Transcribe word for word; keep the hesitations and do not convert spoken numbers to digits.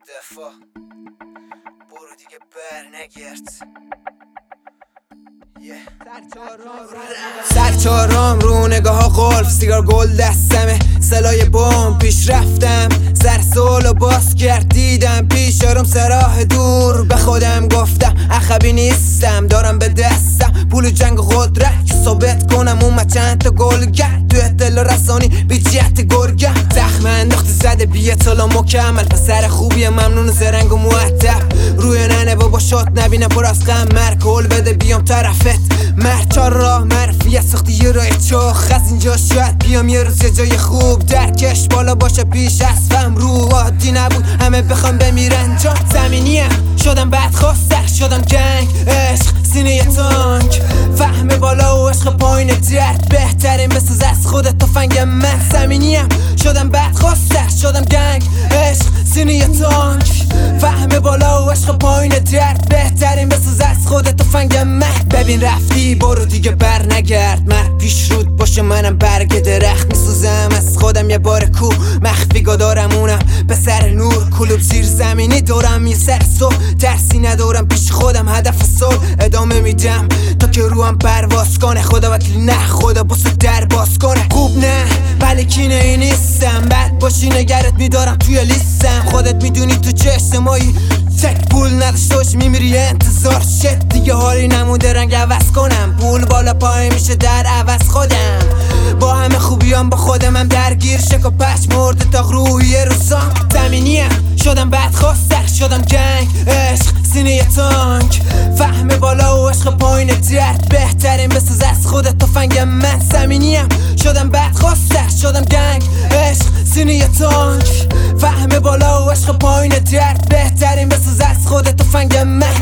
دفاع برو دیگه بر نگرد. سرچارام رو نگاه ها قلف، سیگار گل دستمه، سلای بوم پیش رفتم، سر سولو باز کرد دیدم پیش آروم سراح دور. به خودم گفتم عقبی نیستم، دارم به دستم پول جنگ و قدرت که ثابت کنم اومد چند تا گل کرد تو اطلاع رسانی بی جهت گرگم. زخم انداختی زده بی اطلاع مکمل، پسر خوبی ممنون زرنگ و مؤدب، روی ننه بابا شاد نبینم پر از غم، مرگ کل بده بیام طرفت مرد. چار راه معرفیت ساختی یه راه چاخ، از اینجا شاید بیام یه روز یه جای خوب، درکش بالا باشه پیش از فهم رو عادی نبود همه بخوام بمیرن جان. زمینیم شدم بعد خواستر شدم جنگ عشق سینه تانک، فهم بالا و عشق پایین درد بهترین بساز از خودت تفنگ من. زمینیم شدم بعد خواستر شدم جنگ عشق سینه تانک، فهم بالا و عشق پایین درد بهترین بساز از خودت تفنگ من. ببین رفتی برو دیگه بر نگرد، مرد پیش رود باشه منم برگ درخت میسوزم از خودم یه بار کو مخفی دارم اونم به سر نور، کلوب زیر زمینی دارم یه سر صبح، ترسی ندارم پیش خودم هدف صلح ادامه میدم تا که روم پرواز کنه، خدا وکیل نه خدا باسه در باز کنه. خوب نه ولی کینه ای نیستم، بد باشی نگرت میدارم توی لیستم، خودت میدونی تو چه اجتماعی تک پول نداشته باشی میمیری انتظار شد دیگه حالی نمونده رنگ عوض کنم، پول بالا پای میشه در عوض خودم، با همه خوبیام با خودم هم درگیر شک و پش مرده تا روحی روزام. زمینیم شدم بعد خواستر شدم جنگ عشق سینه تانک، فهم بالا و عشق پایین درد بهترین بساز از خودت تفنگ من. زمینیم شدم بعد خواستر شدم جنگ عشق سینه تانک، فهم بالا و عشق پایین درد بهترین بساز از خودت تفنگ من.